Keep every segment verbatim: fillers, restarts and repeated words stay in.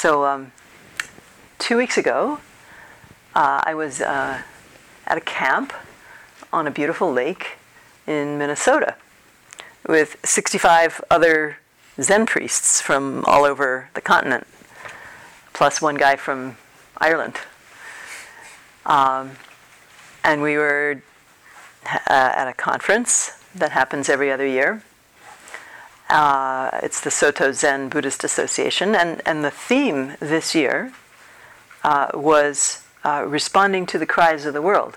so um, two weeks ago, uh, I was uh, at a camp on a beautiful lake in Minnesota with sixty-five other Zen priests from all over the continent, plus one guy from Ireland. Um, and we were uh, at a conference that happens every other year. Uh, it's the Soto Zen Buddhist Association, and, and the theme this year uh, was uh, responding to the cries of the world.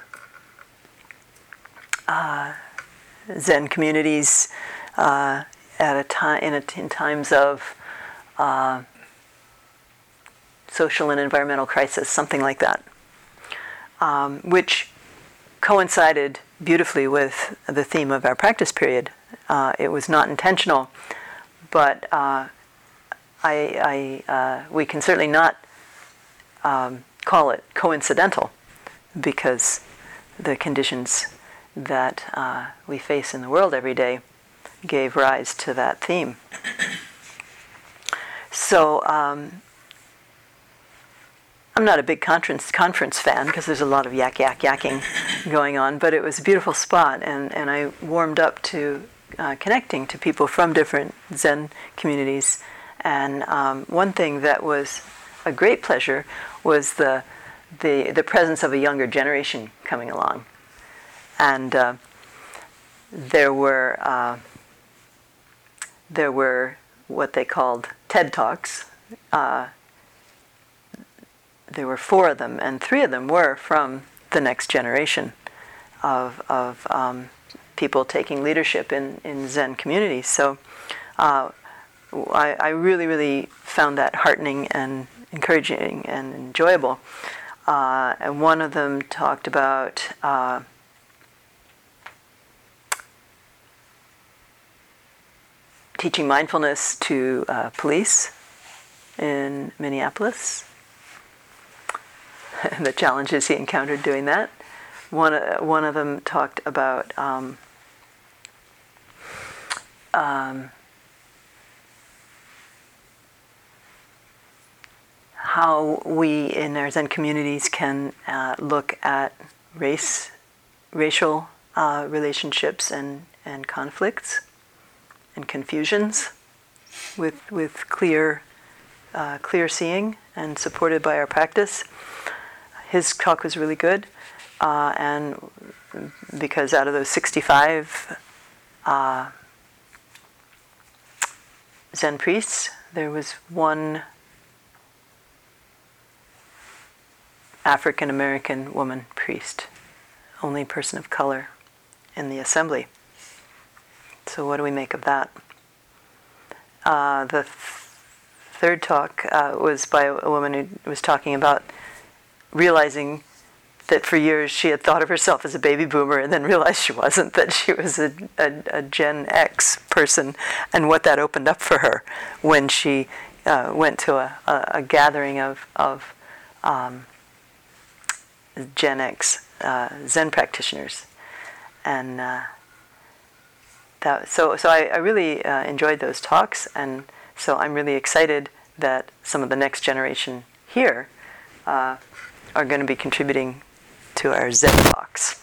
Uh, Zen communities uh, at a time in, a, in times of uh, social and environmental crisis, something like that, um, which coincided beautifully with the theme of our practice period. Uh, it was not intentional, but uh, I, I, uh, we can certainly not um, call it coincidental, because the conditions that uh, we face in the world every day gave rise to that theme. So um, I'm not a big conference conference fan, because there's a lot of yak, yak, yakking going on, but it was a beautiful spot, and, and I warmed up to uh, connecting to people from different Zen communities. And um, one thing that was a great pleasure was the, the, the presence of a younger generation coming along. And uh, there were uh, there were what they called TED Talks. Uh, there were four of them, and three of them were from the next generation of of um, people taking leadership in, in Zen communities. So uh, I, I really, really found that heartening and encouraging and enjoyable. Uh, and one of them talked about Uh, teaching mindfulness to uh, police in Minneapolis, the challenges he encountered doing that. One, uh, one of them talked about um, um, how we in our Zen communities can uh, look at race, racial uh, relationships and, and conflicts and confusions with with clear uh, clear seeing, and supported by our practice. His talk was really good, uh, and because out of those sixty-five uh, Zen priests, there was one African American woman priest, only person of color in the assembly. So what do we make of that? Uh, the th- third talk uh, was by a woman who was talking about realizing that for years she had thought of herself as a baby boomer, and then realized she wasn't, that she was a, a, a Gen X person, and what that opened up for her when she uh, went to a, a, a gathering of, of um, Gen X uh, Zen practitioners. And uh, That, so so I, I really uh, enjoyed those talks, and so I'm really excited that some of the next generation here uh, are going to be contributing to our Zen talks.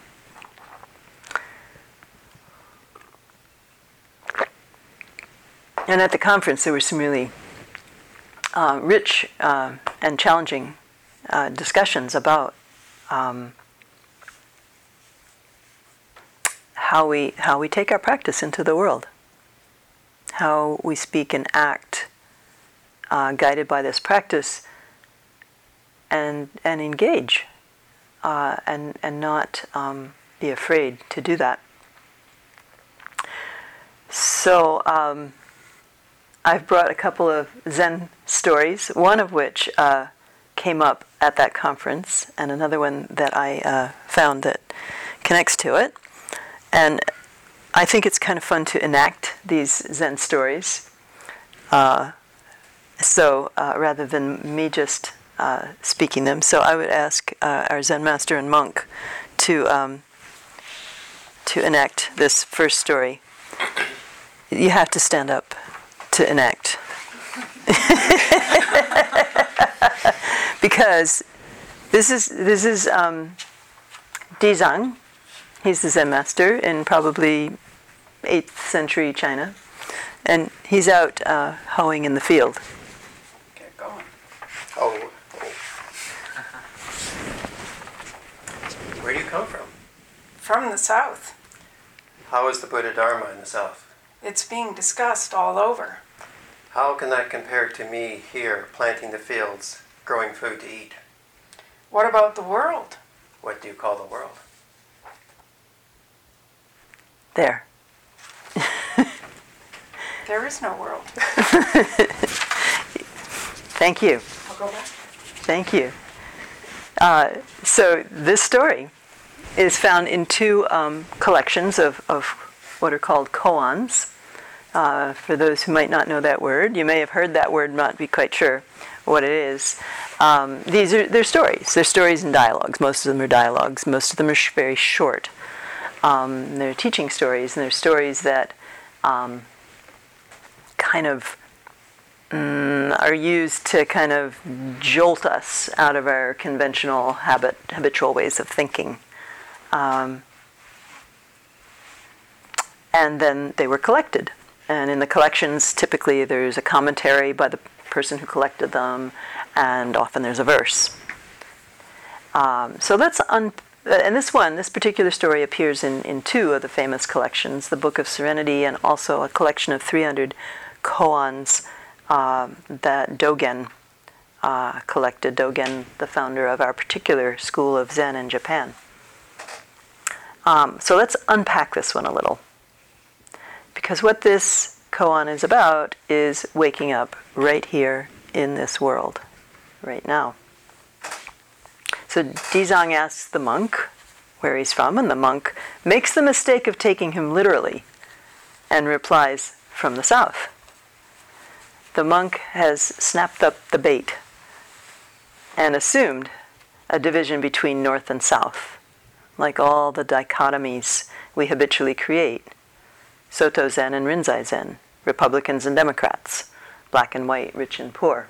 And at the conference there were some really uh, rich uh, and challenging uh, discussions about um, how we how we take our practice into the world, how we speak and act uh, guided by this practice, and and engage, uh, and and not um, be afraid to do that. So um, I've brought a couple of Zen stories, one of which uh, came up at that conference, and another one that I uh, found that connects to it. And I think it's kind of fun to enact these Zen stories. Uh, so uh, rather than me just uh, speaking them, so I would ask uh, our Zen master and monk to um, to enact this first story. You have to stand up to enact. because this is this is um, Dizang. He's the Zen master in probably eighth century China, and he's out uh, hoeing in the field. Get going. Oh. Where do you come from? From the south. How is the Buddha Dharma in the south? It's being discussed all over. How can that compare to me here, planting the fields, growing food to eat? What about the world? What do you call the world? There. There is no world. Thank you. I'll go back. Thank you. Uh, so this story is found in two um, collections of, of what are called koans. Uh, for those who might not know that word, you may have heard that word, not be quite sure what it is. Um, these are they're stories. They're stories and dialogues. Most of them are dialogues. Most of them are sh- very short. Um, they're teaching stories, and they're stories that um, kind of mm, are used to kind of jolt us out of our conventional habit, habitual ways of thinking. Um, and then they were collected. And in the collections, typically there's a commentary by the person who collected them, and often there's a verse. Um, so let's un- and this one, this particular story appears in, in two of the famous collections, the Book of Serenity and also a collection of three hundred koans uh, that Dogen uh, collected. Dogen, the founder of our particular school of Zen in Japan. Um, so let's unpack this one a little. Because what this koan is about is waking up right here in this world, right now. So Dizang asks the monk where he's from, and the monk makes the mistake of taking him literally and replies, from the south. The monk has snapped up the bait and assumed a division between north and south, like all the dichotomies we habitually create. Soto Zen and Rinzai Zen, Republicans and Democrats, black and white, rich and poor.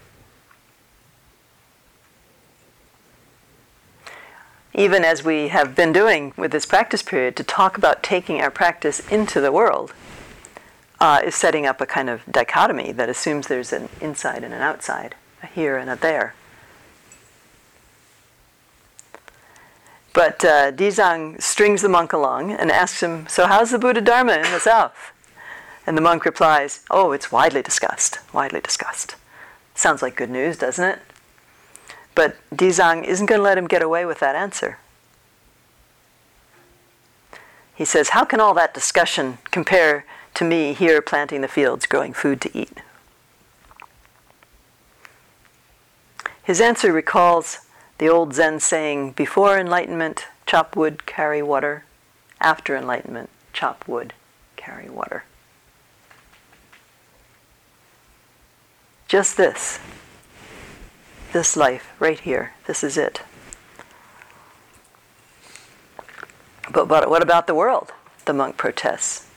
Even as we have been doing with this practice period, to talk about taking our practice into the world uh, is setting up a kind of dichotomy that assumes there's an inside and an outside, a here and a there. But uh, Dizang strings the monk along and asks him, so how's the Buddha Dharma in the south? And the monk replies, oh, it's widely discussed, widely discussed. Sounds like good news, doesn't it? But Dizang isn't going to let him get away with that answer. He says, how can all that discussion compare to me here planting the fields, growing food to eat? His answer recalls the old Zen saying, before enlightenment, chop wood, carry water. After enlightenment, chop wood, carry water. Just this. This life, right here. This is it. But, but what about the world? The monk protests.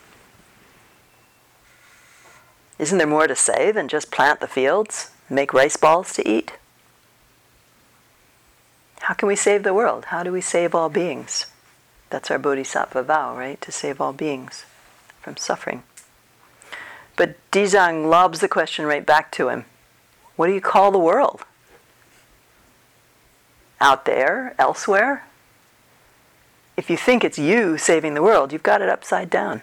Isn't there more to say than just plant the fields, make rice balls to eat? How can we save the world? How do we save all beings? That's our bodhisattva vow, right? To save all beings from suffering. But Dizang lobs the question right back to him. What do you call the world? Out there, elsewhere? If you think it's you saving the world, you've got it upside down.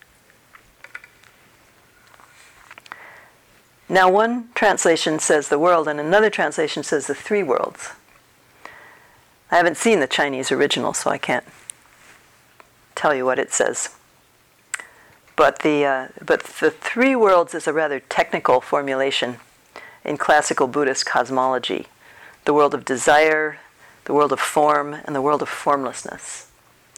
Now, one translation says the world, and another translation says the three worlds. I haven't seen the Chinese original, so I can't tell you what it says. But the uh, but the three worlds is a rather technical formulation in classical Buddhist cosmology. The world of desire, the world of form, and the world of formlessness.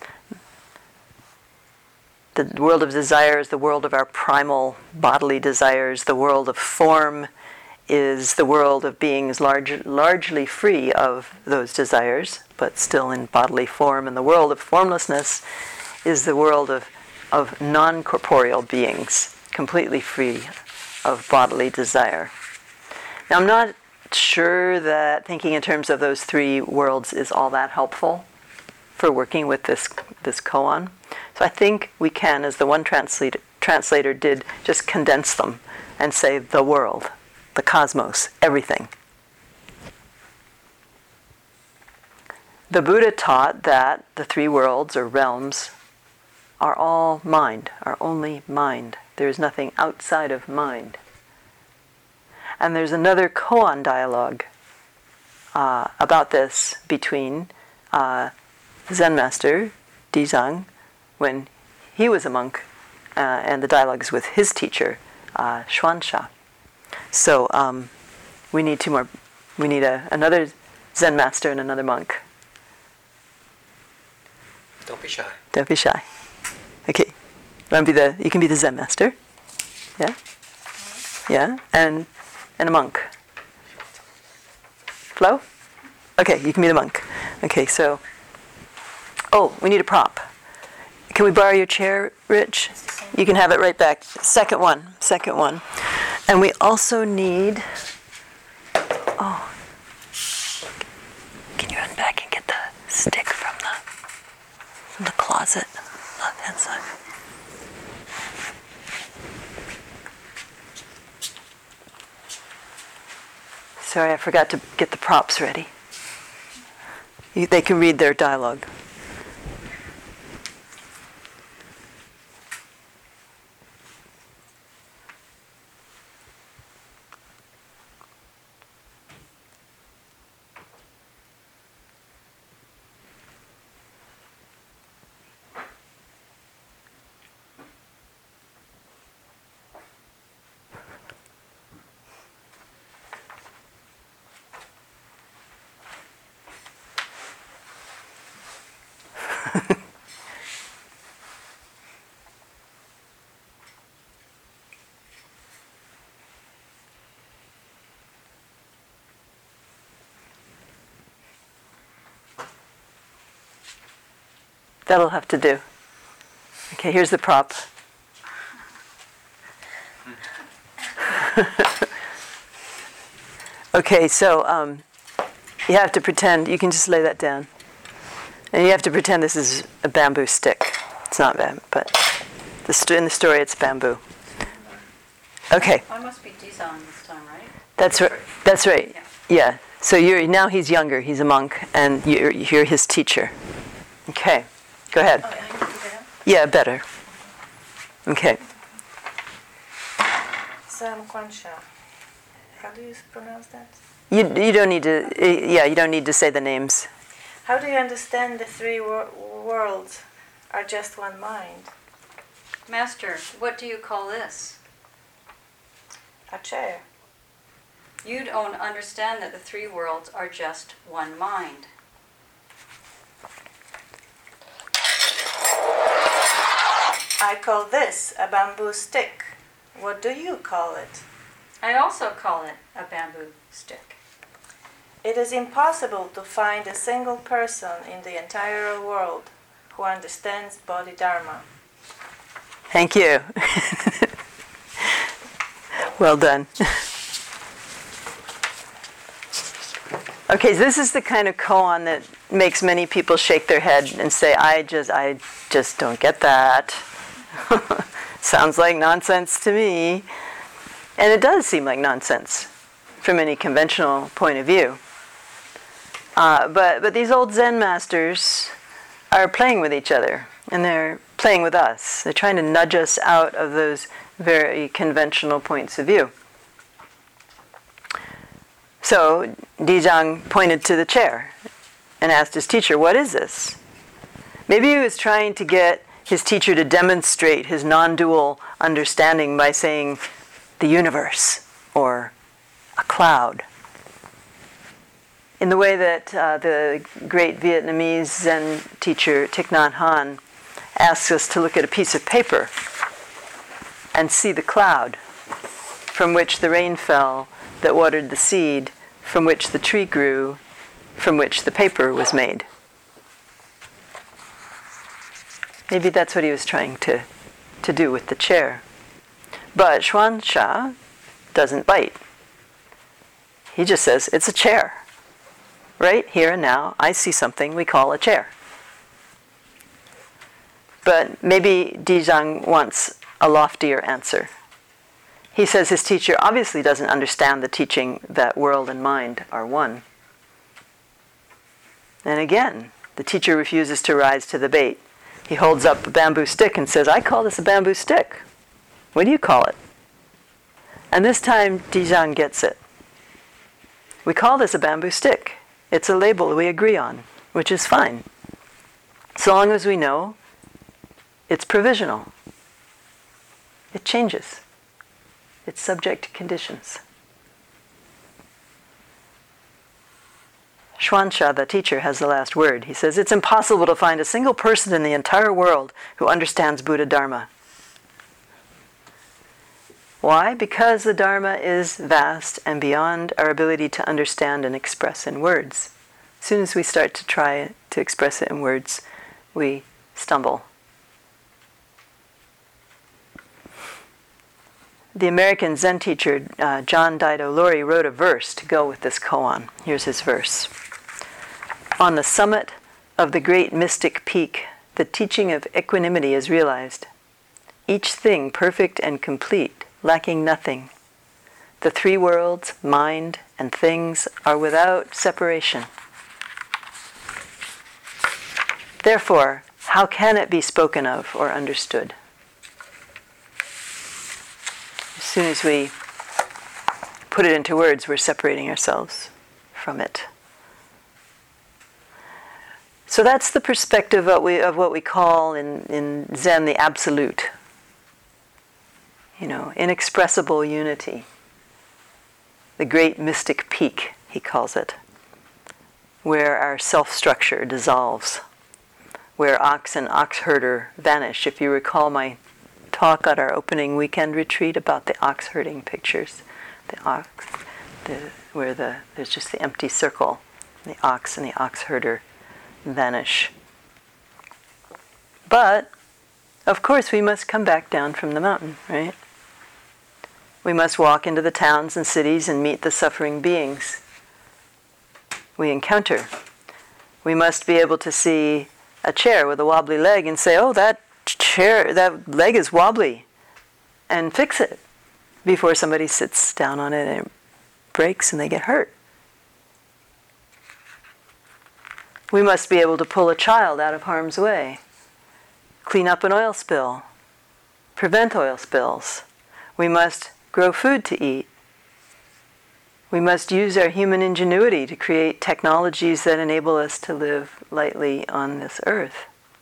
The world of desire is the world of our primal bodily desires. The world of form is the world of beings large, largely free of those desires, but still in bodily form. And the world of formlessness is the world of, of non-corporeal beings, completely free of bodily desire. Now, I'm not sure that thinking in terms of those three worlds is all that helpful for working with this this koan. So I think we can, as the one translator, translator did, just condense them and say the world, the cosmos, everything. The Buddha taught that the three worlds or realms are all mind, are only mind. There is nothing outside of mind. And there's another koan dialogue uh, about this between uh, Zen master Dizang when he was a monk, uh, and the dialogue is with his teacher, uh, Xuansha. So um, we need two more. We need a, another Zen master and another monk. Don't be shy. Don't be shy. Okay, want to be the? You can be the Zen master. Yeah, yeah, and and a monk. Flo? Okay, you can be the monk. Okay, so. Oh, we need a prop. Can we borrow your chair, Rich? You can have it right back. Second one. Second one. And we also need. Oh. Can you run back and get the stick from the from the closet, left hand side? Sorry, I forgot to get the props ready. You, they can read their dialogue. That'll have to do. Okay, here's the prop. Okay, so um, you have to pretend, you can just lay that down. And you have to pretend this is a bamboo stick. It's not bamboo, but the st- in the story it's bamboo. Okay. I must be Dizan this time, right? That's right. That's right. Yeah. Yeah. So you're now he's younger. He's a monk, and you're, you're his teacher. Okay. Go ahead. Oh, I can do that. Yeah, better. Okay. Sam Kwansha. How do you pronounce that? You you don't need to. uh, Yeah, you don't need to say the names. How do you understand the three wor- worlds are just one mind? Master, what do you call this? A chair. You don't understand that the three worlds are just one mind. I call this a bamboo stick. What do you call it? I also call it a bamboo stick. It is impossible to find a single person in the entire world who understands Bodhidharma. Thank you. Well done. Okay, so this is the kind of koan that makes many people shake their head and say, I just I just don't get that. Sounds like nonsense to me. And it does seem like nonsense from any conventional point of view. Uh, but but these old Zen masters are playing with each other, and they're playing with us. They're trying to nudge us out of those very conventional points of view. So Dizang pointed to the chair and asked his teacher, what is this? Maybe he was trying to get his teacher to demonstrate his non-dual understanding by saying the universe or a cloud. In the way that uh, the great Vietnamese Zen teacher Thich Nhat Hanh asks us to look at a piece of paper and see the cloud from which the rain fell that watered the seed, from which the tree grew, from which the paper was made. Maybe that's what he was trying to, to do with the chair. But Xuansha doesn't bite. He just says, it's a chair. Right here and now, I see something we call a chair. But maybe Dijang wants a loftier answer. He says his teacher obviously doesn't understand the teaching that world and mind are one. And again, the teacher refuses to rise to the bait. He holds up a bamboo stick and says, I call this a bamboo stick. What do you call it? And this time, Dijang gets it. We call this a bamboo stick. It's a label we agree on, which is fine. So long as we know it's provisional. It changes. It's subject to conditions. Xuanxia, the teacher, has the last word. He says, it's impossible to find a single person in the entire world who understands Buddha Dharma. Why? Because the Dharma is vast and beyond our ability to understand and express in words. As soon as we start to try to express it in words, we stumble. The American Zen teacher uh, John Daido Loori wrote a verse to go with this koan. Here's his verse. On the summit of the great mystic peak, the teaching of equanimity is realized. Each thing perfect and complete, lacking nothing. The three worlds, mind and things, are without separation. Therefore, how can it be spoken of or understood? As soon as we put it into words, we're separating ourselves from it. So that's the perspective of, we, of what we call in, in Zen the absolute. You know, inexpressible unity. The great mystic peak, he calls it, where our self-structure dissolves, where ox and ox herder vanish. If you recall my talk at our opening weekend retreat about the ox herding pictures, the ox, the, where the there's just the empty circle, the ox and the ox herder vanish. But, of course, we must come back down from the mountain, right? We must walk into the towns and cities and meet the suffering beings we encounter. We must be able to see a chair with a wobbly leg and say, oh, that chair, that leg is wobbly, and fix it before somebody sits down on it and it breaks and they get hurt. We must be able to pull a child out of harm's way, clean up an oil spill, prevent oil spills. We must grow food to eat. We must use our human ingenuity to create technologies that enable us to live lightly on this earth.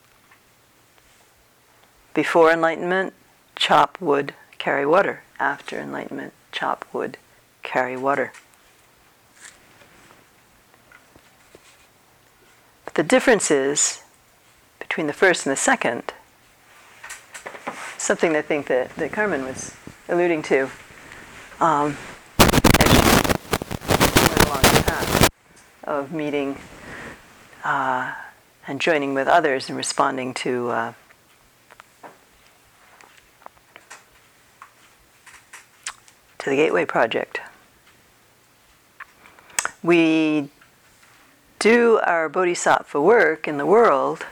Before enlightenment, chop wood, carry water. After enlightenment, chop wood, carry water. But the difference is, between the first and the second, something I think that, that Carmen was alluding to, um, as she went along the path of meeting uh, and joining with others and responding to uh, to the Gateway Project. We do our bodhisattva work in the world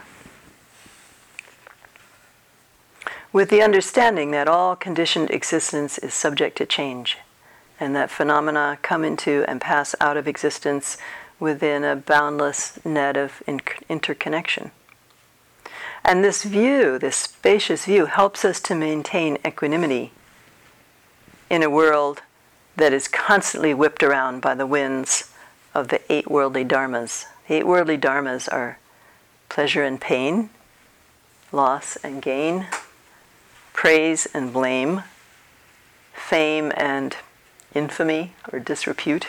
with the understanding that all conditioned existence is subject to change, and that phenomena come into and pass out of existence within a boundless net of in- interconnection. And this view, this spacious view, helps us to maintain equanimity in a world that is constantly whipped around by the winds of the eight worldly dharmas. The eight worldly dharmas are pleasure and pain, loss and gain, praise and blame, fame and infamy or disrepute.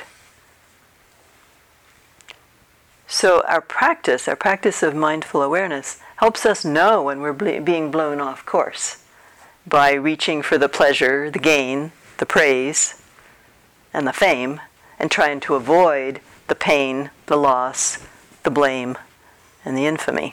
So our practice, our practice of mindful awareness, helps us know when we're ble- being blown off course by reaching for the pleasure, the gain, the praise, and the fame, and trying to avoid the pain, the loss, the blame, and the infamy.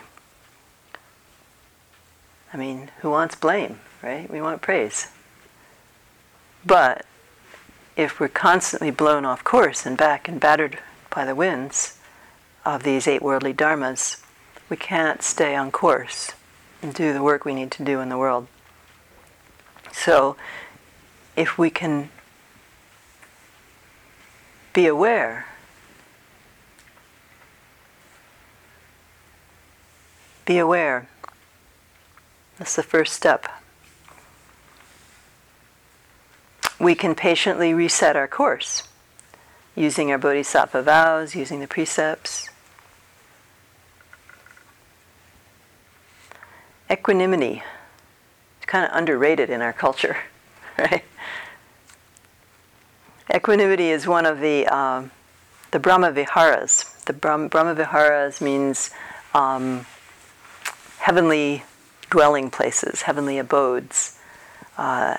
I mean, who wants blame, right? We want praise. But if we're constantly blown off course and back and battered by the winds of these eight worldly dharmas, we can't stay on course and do the work we need to do in the world. So if we can be aware, be aware, that's the first step. We can patiently reset our course using our bodhisattva vows, using the precepts. Equanimity, it's kind of underrated in our culture, right? Equanimity is one of the um, the Brahma Viharas. The Brahma, Brahma Viharas means um, heavenly dwelling places, heavenly abodes. Uh,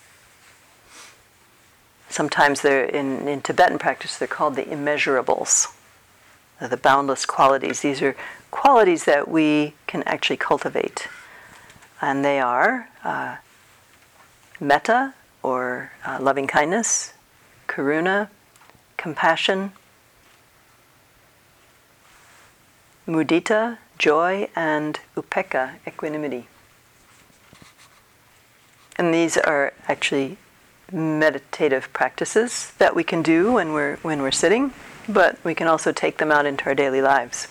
sometimes they're in, in Tibetan practice, they're called the immeasurables, the boundless qualities. These are qualities that we can actually cultivate. And they are uh, metta, or uh, loving kindness, karuna, compassion, mudita, joy, and upekkha, equanimity. And these are actually meditative practices that we can do when we're when we're sitting, but we can also take them out into our daily lives.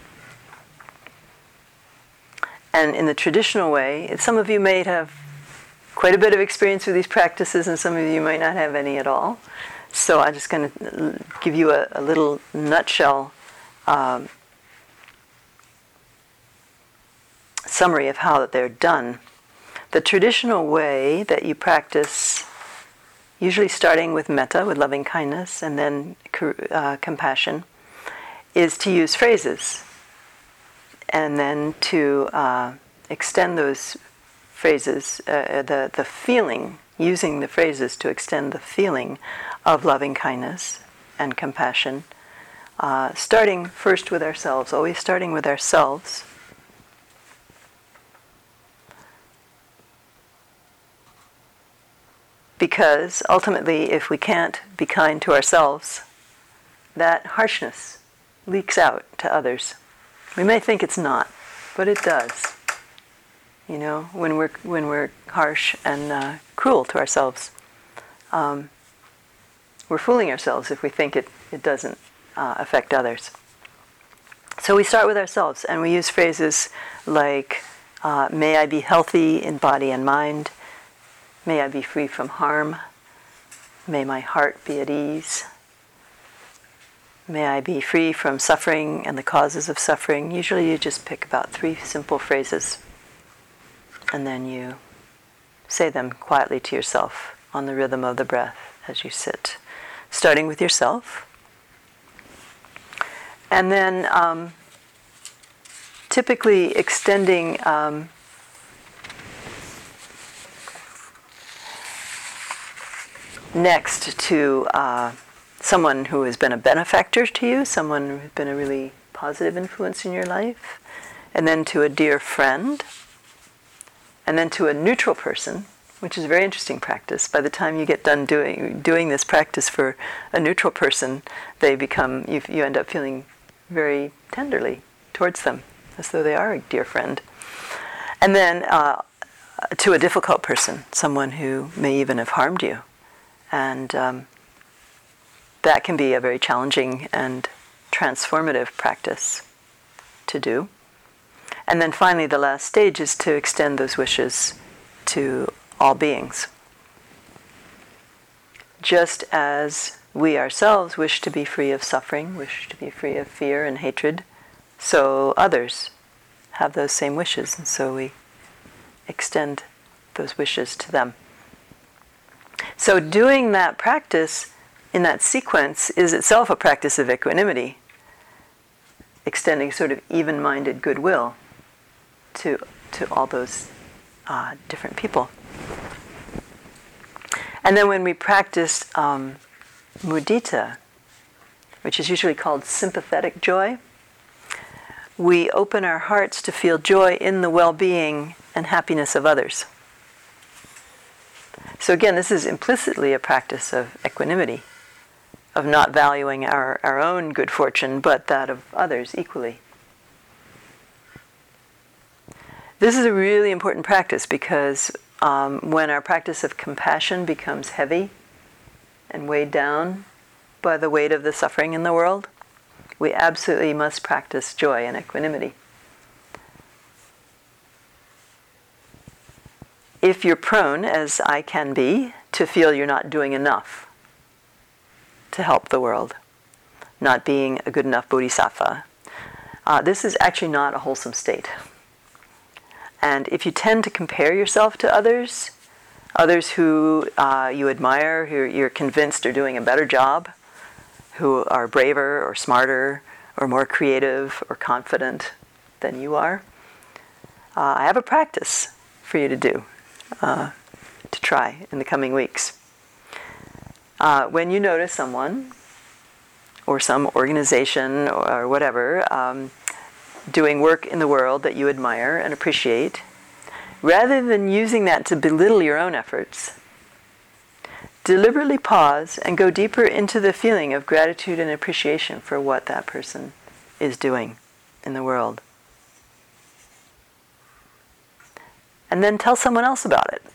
And in the traditional way, some of you may have quite a bit of experience with these practices, and some of you might not have any at all. So I'm just going to give you a, a little nutshell um, summary of how they're done. The traditional way that you practice, usually starting with metta, with loving kindness, and then uh, compassion, is to use phrases, and then to uh, extend those phrases, uh, the, the feeling, using the phrases to extend the feeling of loving kindness and compassion, uh, starting first with ourselves, always starting with ourselves. Because ultimately, if we can't be kind to ourselves, that harshness leaks out to others. We may think it's not, but it does. You know, when we're when we're harsh and uh, cruel to ourselves, um, we're fooling ourselves if we think it it doesn't uh, affect others. So we start with ourselves, and we use phrases like, uh, "May I be healthy in body and mind. May I be free from harm. May my heart be at ease. May I be free from suffering and the causes of suffering." Usually you just pick about three simple phrases, and then you say them quietly to yourself on the rhythm of the breath as you sit, starting with yourself. And then um, typically extending um, next to uh, someone who has been a benefactor to you, someone who's been a really positive influence in your life, and then to a dear friend, and then to a neutral person, which is a very interesting practice. By the time you get done doing doing this practice for a neutral person, they become, you, you end up feeling very tenderly towards them, as though they are a dear friend. And then uh, to a difficult person, someone who may even have harmed you. And um, that can be a very challenging and transformative practice to do. And then finally, the last stage is to extend those wishes to all beings. Just as we ourselves wish to be free of suffering, wish to be free of fear and hatred, so others have those same wishes, and so we extend those wishes to them. So doing that practice in that sequence is itself a practice of equanimity, extending sort of even-minded goodwill to to all those uh, different people. And then when we practice um, mudita, which is usually called sympathetic joy, we open our hearts to feel joy in the well-being and happiness of others. So again, this is implicitly a practice of equanimity, of not valuing our, our own good fortune, but that of others equally. This is a really important practice because um, when our practice of compassion becomes heavy and weighed down by the weight of the suffering in the world, we absolutely must practice joy and equanimity. If you're prone, as I can be, to feel you're not doing enough to help the world, not being a good enough bodhisattva, uh, this is actually not a wholesome state. And if you tend to compare yourself to others, others who uh, you admire, who you're convinced are doing a better job, who are braver or smarter or more creative or confident than you are, uh, I have a practice for you to do, uh, to try in the coming weeks. Uh, when you notice someone or some organization or whatever um, doing work in the world that you admire and appreciate, rather than using that to belittle your own efforts, deliberately pause and go deeper into the feeling of gratitude and appreciation for what that person is doing in the world. And then tell someone else about it.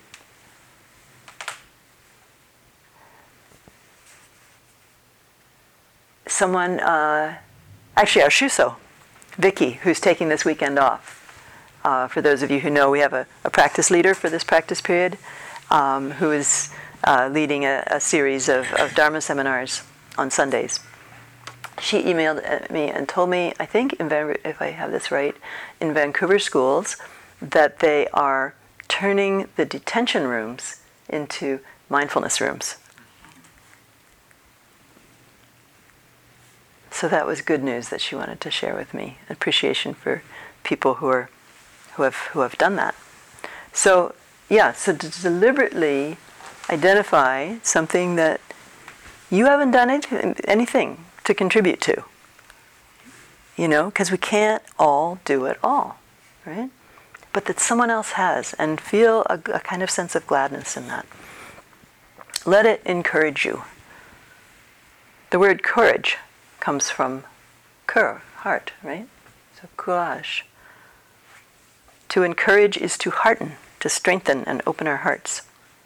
Someone, uh, actually our Shuso, Vicky, who's taking this weekend off. Uh, for those of you who know, we have a, a practice leader for this practice period um, who is uh, leading a, a series of, of Dharma seminars on Sundays. She emailed me and told me, I think, in Van- if I have this right, in Vancouver schools, that they are turning the detention rooms into mindfulness rooms. So that was good news that she wanted to share with me. Appreciation for people who are who have who have done that. So yeah, so to deliberately identify something that you haven't done anything, anything to contribute to. You know, because we can't all do it all, right? But that someone else has, and feel a, a kind of sense of gladness in that. Let it encourage you. The word courage comes from cœur, heart, right? So courage. To encourage is to hearten, to strengthen and open our hearts.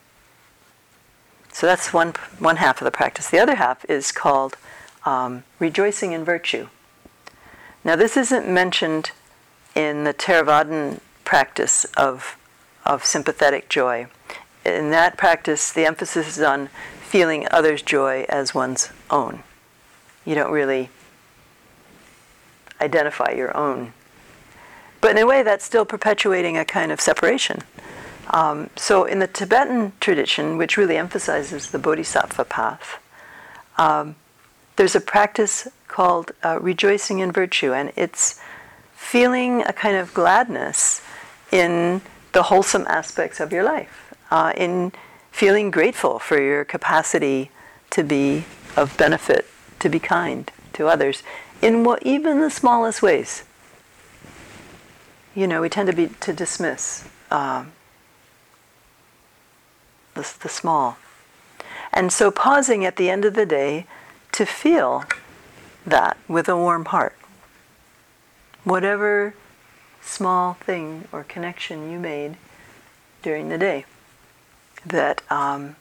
So that's one one half of the practice. The other half is called um, rejoicing in virtue. Now this isn't mentioned in the Theravadan practice of of sympathetic joy. In that practice, the emphasis is on feeling others' joy as one's own. You don't really identify your own. But in a way, that's still perpetuating a kind of separation. Um, so in the Tibetan tradition, which really emphasizes the bodhisattva path, um, there's a practice called uh, rejoicing in virtue, and it's feeling a kind of gladness in the wholesome aspects of your life, uh, in feeling grateful for your capacity to be of benefit, to be kind to others, in what, even the smallest ways. You know, we tend to be to dismiss um, the, the small. And so pausing at the end of the day to feel that with a warm heart. Whatever small thing or connection you made during the day that um,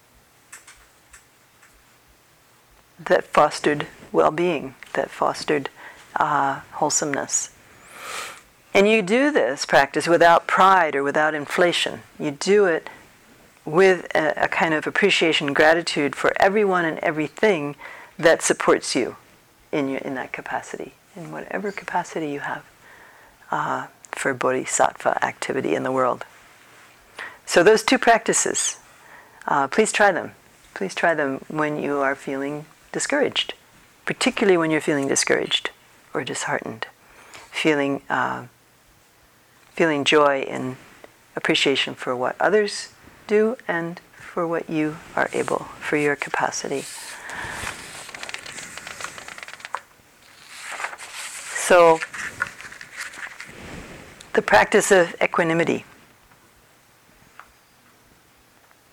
that fostered well-being, that fostered uh, wholesomeness. And you do this practice without pride or without inflation. You do it with a, a kind of appreciation, gratitude for everyone and everything that supports you in your in that capacity, in whatever capacity you have uh, for bodhisattva activity in the world. So those two practices, uh, please try them. Please try them when you are feeling discouraged, particularly when you're feeling discouraged or disheartened, feeling uh, feeling joy in appreciation for what others do and for what you are able, for your capacity. So, the practice of equanimity.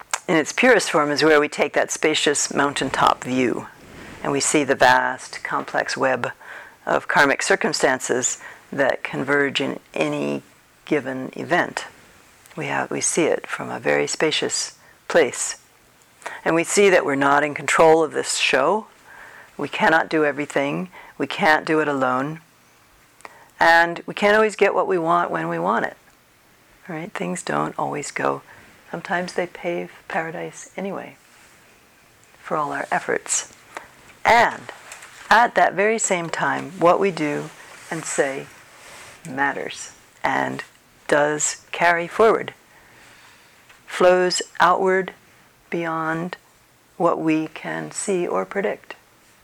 its purest form is where we take that spacious mountaintop view and we see the vast, complex web of karmic circumstances that converge in any given event. We have, we see it from a very spacious place. And we see that we're not in control of this show. We cannot do everything. We can't do it alone. And we can't always get what we want when we want it. Right? Things don't always go. Sometimes they pave paradise anyway, for all our efforts. And at that very same time, what we do and say matters and does carry forward, flows outward beyond what we can see or predict.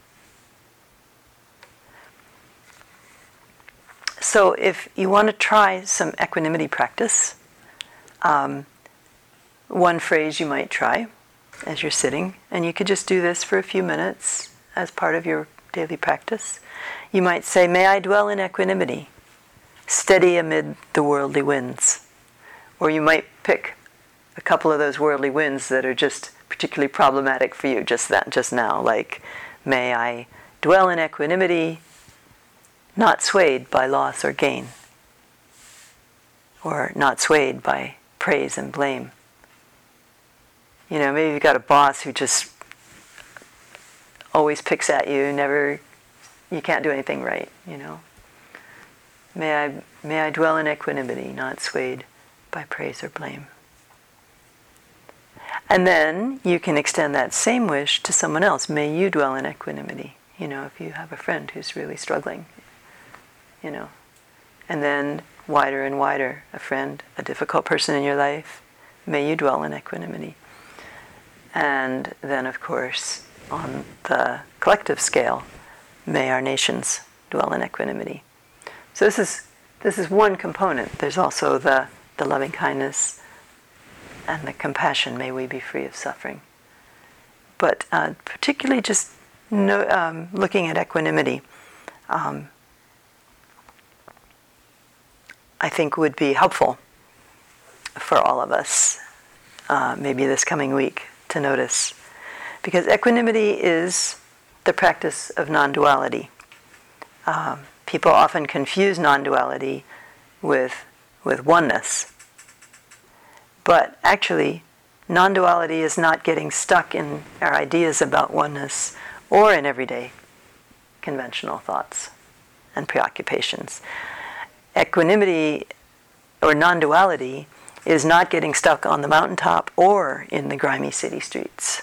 So if you want to try some equanimity practice, um, one phrase you might try as you're sitting, and you could just do this for a few minutes as part of your daily practice. You might say, "May I dwell in equanimity, steady amid the worldly winds." Or you might pick a couple of those worldly winds that are just particularly problematic for you just that just now, like, "May I dwell in equanimity, not swayed by loss or gain," or not swayed by praise and blame. You know, maybe you've got a boss who just always picks at you, never, you can't do anything right, you know. May I, may I dwell in equanimity, not swayed by praise or blame. And then you can extend that same wish to someone else. May you dwell in equanimity. You know, if you have a friend who's really struggling, you know. And then wider and wider, a friend, a difficult person in your life, may you dwell in equanimity. And then, of course, on the collective scale, may our nations dwell in equanimity. So this is this is one component. There's also the, the loving kindness and the compassion. May we be free of suffering. But uh, particularly just no, um, looking at equanimity, um, I think would be helpful for all of us, uh, maybe this coming week, to notice. Because equanimity is the practice of non-duality. Um, people often confuse non-duality with, with oneness. But actually, non-duality is not getting stuck in our ideas about oneness or in everyday conventional thoughts and preoccupations. Equanimity or non-duality is not getting stuck on the mountaintop or in the grimy city streets.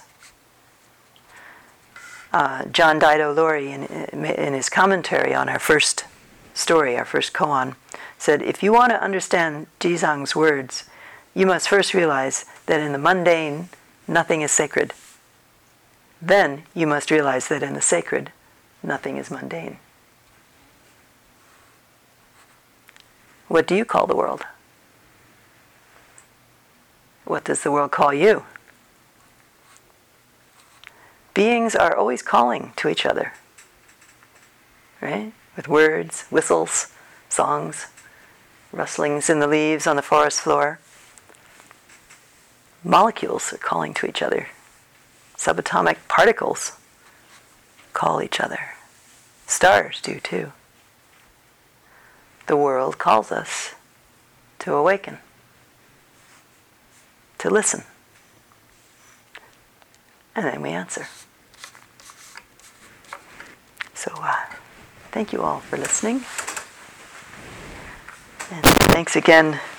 Uh, John Dido Laurie, in, in his commentary on our first story, our first koan, said, if you want to understand Jizang's words, you must first realize that in the mundane, nothing is sacred. Then you must realize that in the sacred, nothing is mundane. What do you call the world? What does the world call you? Beings are always calling to each other, right? With words, whistles, songs, rustlings in the leaves on the forest floor. Molecules are calling to each other. Subatomic particles call each other. Stars do too. The world calls us to awaken, to listen. And then we answer. So uh, thank you all for listening. And thanks again